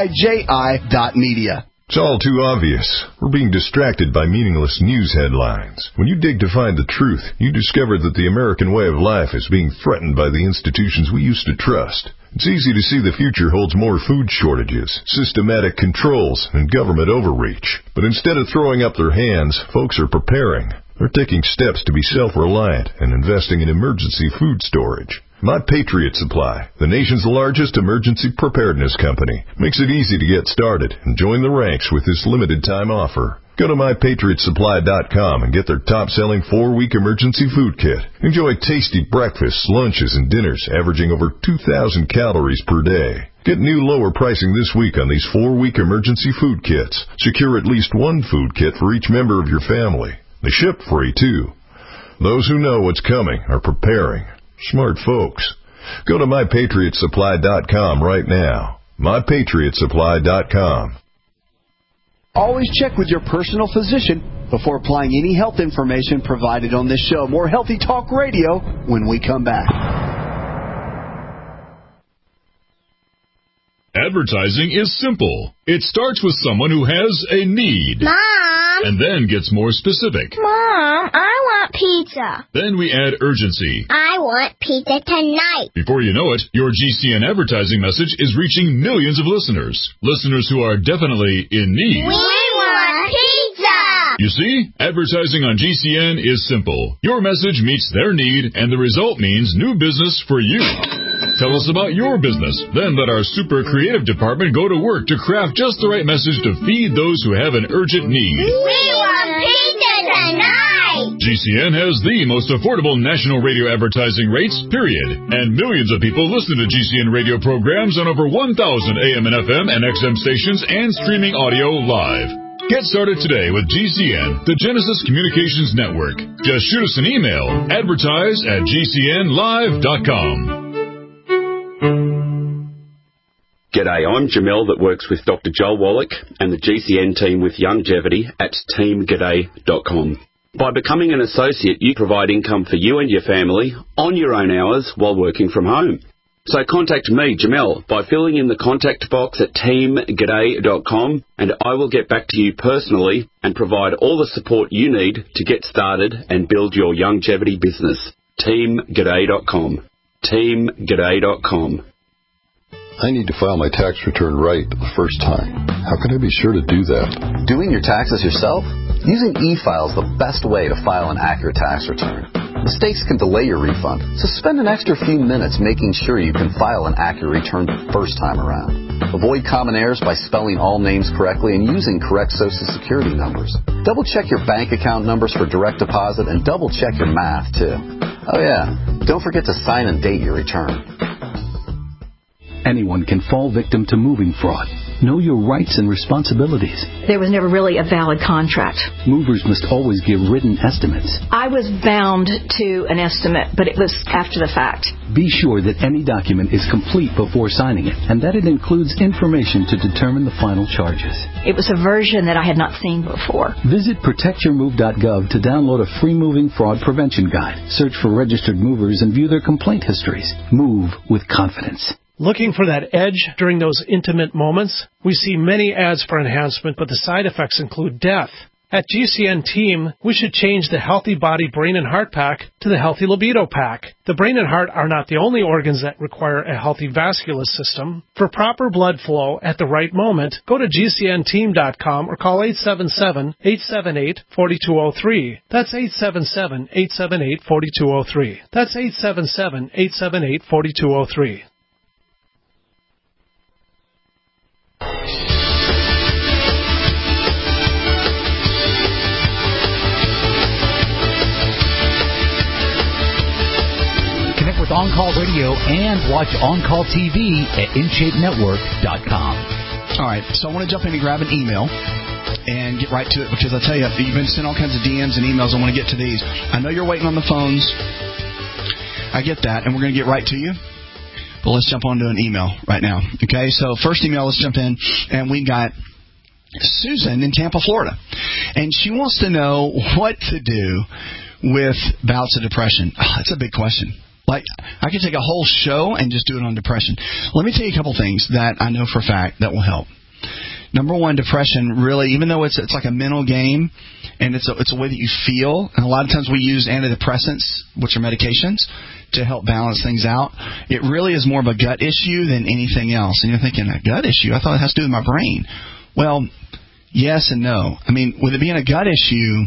PIJI.media. It's all too obvious. We're being distracted by meaningless news headlines. When you dig to find the truth, you discover that the American way of life is being threatened by the institutions we used to trust. It's easy to see the future holds more food shortages, systematic controls, and government overreach. But instead of throwing up their hands, folks are preparing. They're taking steps to be self-reliant and investing in emergency food storage. My Patriot Supply, the nation's largest emergency preparedness company, makes it easy to get started and join the ranks with this limited-time offer. Go to MyPatriotSupply.com and get their top-selling 4-week emergency food kit. Enjoy tasty breakfasts, lunches, and dinners averaging over 2,000 calories per day. Get new lower pricing this week on these 4-week emergency food kits. Secure at least one food kit for each member of your family. They ship free, too. Those who know what's coming are preparing. Smart folks. Go to MyPatriotSupply.com right now. MyPatriotSupply.com. Always check with your personal physician before applying any health information provided on this show. More Healthy Talk Radio when we come back. Advertising is simple. It starts with someone who has a need. Mom! And then gets more specific. Mom, I want pizza. Then we add urgency. I want pizza tonight. Before you know it, your GCN advertising message is reaching millions of listeners. Listeners who are definitely in need. We want pizza! You see, advertising on GCN is simple. Your message meets their need, and the result means new business for you. Tell us about your business. Then let our super creative department go to work to craft just the right message to feed those who have an urgent need. We want pizza tonight! GCN has the most affordable national radio advertising rates, period. And millions of people listen to GCN radio programs on over 1,000 AM and FM and XM stations and streaming audio live. Get started today with GCN, the Genesis Communications Network. Just shoot us an email, advertise@gcnlive.com. G'day, I'm Jamel that works with Dr. Joel Wallach and the GCN team with Longevity at teamg'day.com. By becoming an associate, you provide income for you and your family on your own hours while working from home. So contact me, Jamel, by filling in the contact box at teamg'day.com, and I will get back to you personally and provide all the support you need to get started and build your longevity business. teamg'day.com. teamg'day.com. I need to file my tax return right the first time. How can I be sure to do that? Doing your taxes yourself? Using e-file is the best way to file an accurate tax return. Mistakes can delay your refund, so spend an extra few minutes making sure you can file an accurate return the first time around. Avoid common errors by spelling all names correctly and using correct Social Security numbers. Double-check your bank account numbers for direct deposit and double-check your math, too. Oh, yeah, don't forget to sign and date your return. Anyone can fall victim to moving fraud. Know your rights and responsibilities. There was never really a valid contract. Movers must always give written estimates. I was bound to an estimate, but it was after the fact. Be sure that any document is complete before signing it, and that it includes information to determine the final charges. It was a version that I had not seen before. Visit protectyourmove.gov to download a free moving fraud prevention guide. Search for registered movers and view their complaint histories. Move with confidence. Looking for that edge during those intimate moments? We see many ads for enhancement, but the side effects include death. At GCN Team, we should change the Healthy Body Brain and Heart Pack to the Healthy Libido Pack. The brain and heart are not the only organs that require a healthy vascular system. For proper blood flow at the right moment, go to GCNteam.com or call 877-878-4203. That's 877-878-4203. That's 877-878-4203. With On Call Radio and watch On Call TV at InShapeNetwork.com. All right, so I want to jump in and grab an email and get right to it because I tell you, you've been sending all kinds of DMs and emails. I want to get to these. I know you're waiting on the phones. I get that, and we're going to get right to you. But let's jump on to an email right now. Okay, so first email, let's jump in, and we got Susan in Tampa, Florida. And she wants to know what to do with bouts of depression. That's a big question. Like, I could take a whole show and just do it on depression. Let me tell you a couple things that I know for a fact that will help. Number one, depression really, even though it's like a mental game and it's a way that you feel, and a lot of times we use antidepressants, which are medications, to help balance things out. It really is more of a gut issue than anything else. And you're thinking, a gut issue? I thought it has to do with my brain. Well, yes and no. I mean, with it being a gut issue,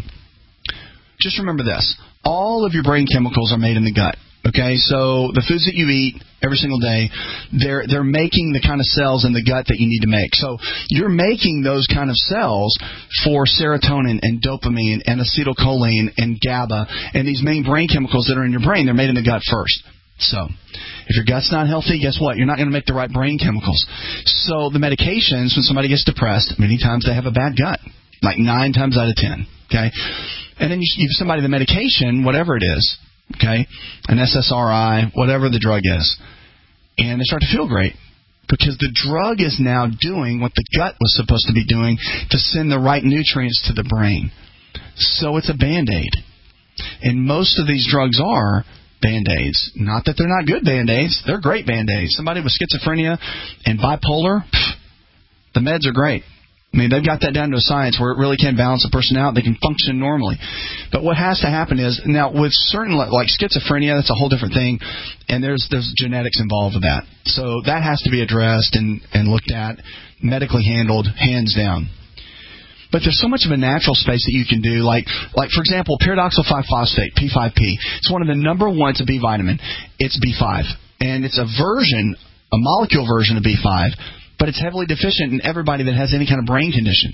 just remember this. All of your brain chemicals are made in the gut. Okay, so the foods that you eat every single day, they're making the kind of cells in the gut that you need to make. So you're making those kind of cells for serotonin and dopamine and acetylcholine and GABA and these main brain chemicals that are in your brain. They're made in the gut first. So if your gut's not healthy, guess what? You're not going to make the right brain chemicals. So the medications, when somebody gets depressed, many times they have a bad gut, like 9 times out of 10. Okay, and then you give somebody the medication, whatever it is. Okay, an SSRI, whatever the drug is, and they start to feel great because the drug is now doing what the gut was supposed to be doing to send the right nutrients to the brain. So it's a Band-Aid, and most of these drugs are Band-Aids. Not that they're not good Band-Aids. They're great Band-Aids. Somebody with schizophrenia and bipolar, the meds are great. I mean, they've got that down to a science where it really can balance a person out. They can function normally. But what has to happen is, now with certain, like schizophrenia, that's a whole different thing, and there's genetics involved with that. So that has to be addressed and looked at, medically handled, hands down. But there's so much of a natural space that you can do, like for example, pyridoxal 5-phosphate, P5P. It's one of the number one, it's a B vitamin. It's B5. And it's a molecule version of B5, but it's heavily deficient in everybody that has any kind of brain condition.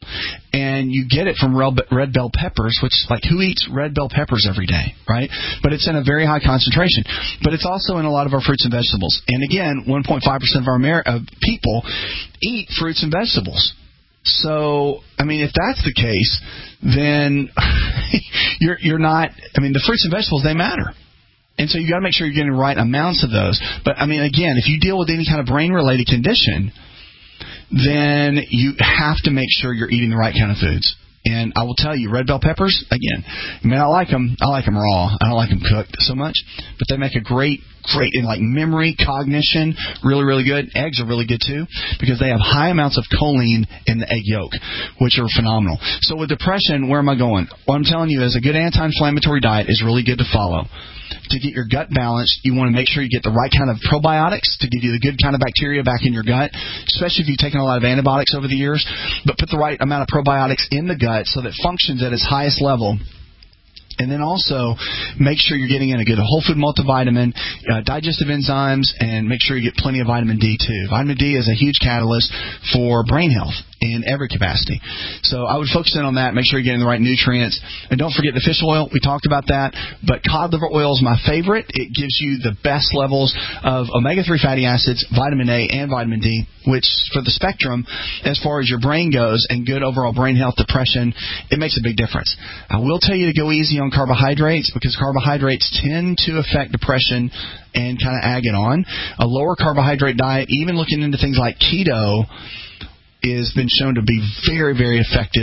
And you get it from red bell peppers, which, like, who eats red bell peppers every day, right? But it's in a very high concentration. But it's also in a lot of our fruits and vegetables. And again, 1.5% of our people eat fruits and vegetables. So, I mean, if that's the case, then you're not, I mean, the fruits and vegetables, they matter. And so you got to make sure you're getting the right amounts of those. But, I mean, again, if you deal with any kind of brain-related condition, then you have to make sure you're eating the right kind of foods. And I will tell you, red bell peppers, again, I mean, I like them raw. I don't like them cooked so much. But they make a great in, like, memory, cognition, really, really good. Eggs are really good, too, because they have high amounts of choline in the egg yolk, which are phenomenal. So with depression, where am I going? What I'm telling you is a good anti-inflammatory diet is really good to follow. To get your gut balanced, you want to make sure you get the right kind of probiotics to give you the good kind of bacteria back in your gut, especially if you've taken a lot of antibiotics over the years. But put the right amount of probiotics in the gut so that it functions at its highest level. And then also make sure you're getting in a good whole food multivitamin, digestive enzymes, and make sure you get plenty of vitamin D too. Vitamin D is a huge catalyst for brain health in every capacity. So I would focus in on that, make sure you're getting the right nutrients. And don't forget the fish oil. We talked about that. But cod liver oil is my favorite. It gives you the best levels of omega-3 fatty acids, vitamin A, and vitamin D, which for the spectrum, as far as your brain goes and good overall brain health, depression, it makes a big difference. I will tell you to go easy on carbohydrates because carbohydrates tend to affect depression and kind of ag it on. A lower carbohydrate diet, even looking into things like keto, has been shown to be very, very effective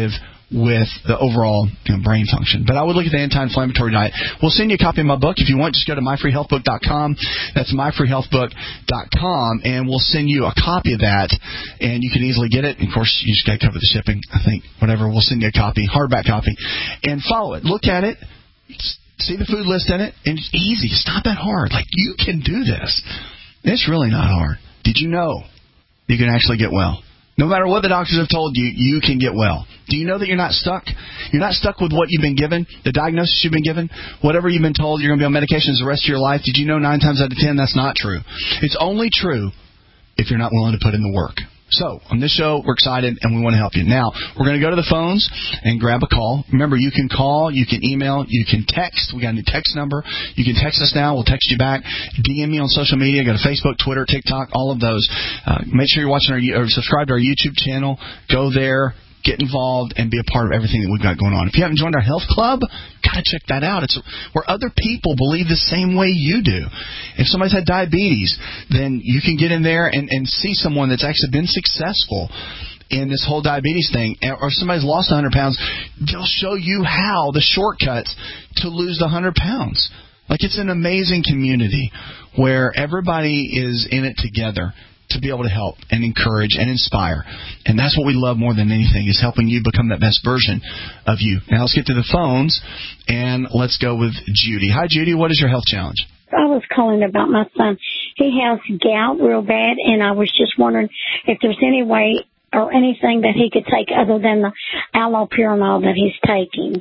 with the overall brain function. But I would look at the anti-inflammatory diet. We'll send you a copy of my book. If you want, just go to myfreehealthbook.com. That's myfreehealthbook.com, and we'll send you a copy of that, and you can easily get it. Of course, you just got to cover the shipping, I think. Whatever, we'll send you a copy, hardback copy, and follow it. Look at it. See the food list in it, and it's easy. It's not that hard. Like, you can do this. It's really not hard. Did you know you can actually get well? No matter what the doctors have told you, you can get well. Do you know that you're not stuck? You're not stuck with what you've been given, the diagnosis you've been given, whatever you've been told you're going to be on medications the rest of your life. Did you know 9 times out of 10 that's not true? It's only true if you're not willing to put in the work. So, on this show, we're excited, and we want to help you. Now, we're going to go to the phones and grab a call. Remember, you can call, you can email, you can text. We got a new text number. You can text us now. We'll text you back. DM me on social media. Go to Facebook, Twitter, TikTok, all of those. Make sure you're watching or subscribe to our YouTube channel. Go there. Get involved and be a part of everything that we've got going on. If you haven't joined our health club, got to check that out. It's where other people believe the same way you do. If somebody's had diabetes, then you can get in there and see someone that's actually been successful in this whole diabetes thing. Or if somebody's lost 100 pounds, they'll show you how, the shortcuts to lose the 100 pounds. Like, it's an amazing community where everybody is in it together to be able to help and encourage and inspire. And that's what we love more than anything, is helping you become that best version of you. Now let's get to the phones, and let's go with Judy. Hi, Judy. What is your health challenge? I was calling about my son. He has gout real bad, and I was just wondering if there's any way or anything that he could take other than the allopurinol that he's taking.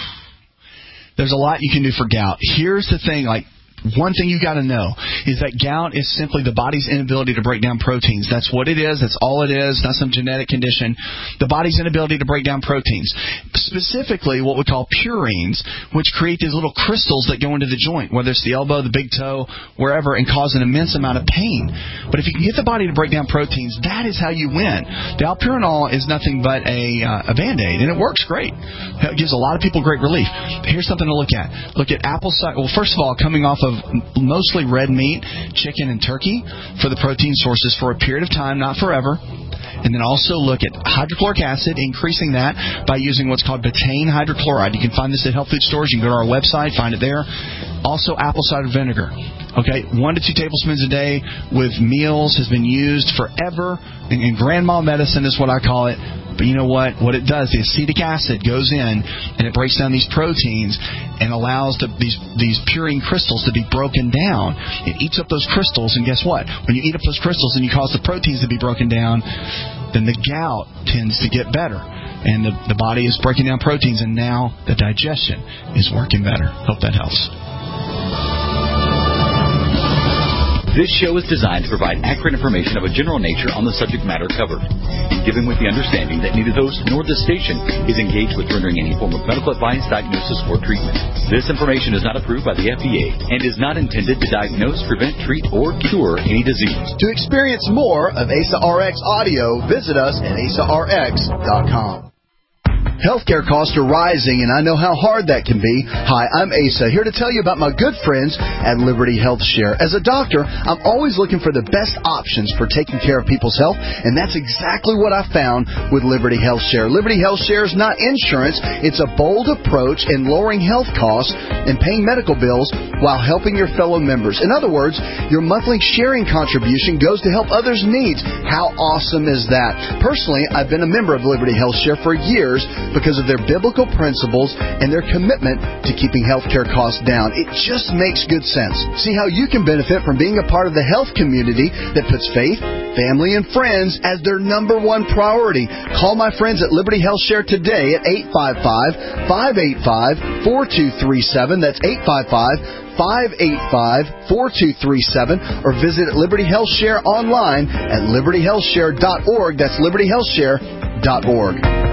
There's a lot you can do for gout. Here's the thing, one thing you got to know is that gout is simply the body's inability to break down proteins. That's what it is. That's all it is. Not some genetic condition. The body's inability to break down proteins. Specifically, what we call purines, which create these little crystals that go into the joint, whether it's the elbow, the big toe, wherever, and cause an immense amount of pain. But if you can get the body to break down proteins, that is how you win. The allopurinol is nothing but a Band-Aid, and it works great. It gives a lot of people great relief. Here's something to look at. Look at apple cider. Well, first of all, coming off of mostly red meat, chicken, and turkey for the protein sources for a period of time, not forever. And then also look at hydrochloric acid, increasing that by using what's called betaine hydrochloride. You can find this at health food stores. You can go to our website, find it there. Also, apple cider vinegar. Okay, 1 to 2 tablespoons a day with meals has been used forever. In grandma medicine is what I call it. But you know what? What it does, the acetic acid goes in and it breaks down these proteins and allows these purine crystals to be broken down. It eats up those crystals, and guess what? When you eat up those crystals and you cause the proteins to be broken down, then the gout tends to get better. And the body is breaking down proteins, and now the digestion is working better. Hope that helps. This show is designed to provide accurate information of a general nature on the subject matter covered, and given with the understanding that neither host nor the station is engaged with rendering any form of medical advice, diagnosis, or treatment. This information is not approved by the FDA and is not intended to diagnose, prevent, treat, or cure any disease. To experience more of ASA RX audio, visit us at asarx.com. Healthcare costs are rising, and I know how hard that can be. Hi, I'm Asa, here to tell you about my good friends at Liberty Health Share. As a doctor, I'm always looking for the best options for taking care of people's health, and that's exactly what I found with Liberty Health Share. Liberty Health Share is not insurance. It's a bold approach in lowering health costs and paying medical bills while helping your fellow members. In other words, your monthly sharing contribution goes to help others' needs. How awesome is that? Personally, I've been a member of Liberty Health Share for years because of their biblical principles and their commitment to keeping healthcare costs down. It just makes good sense. See how you can benefit from being a part of the health community that puts faith, family, and friends as their number one priority. Call my friends at Liberty Health Share today at 855-585-4237. That's 855-585-4237, or visit Liberty Health Share online at libertyhealthshare.org. That's libertyhealthshare.org.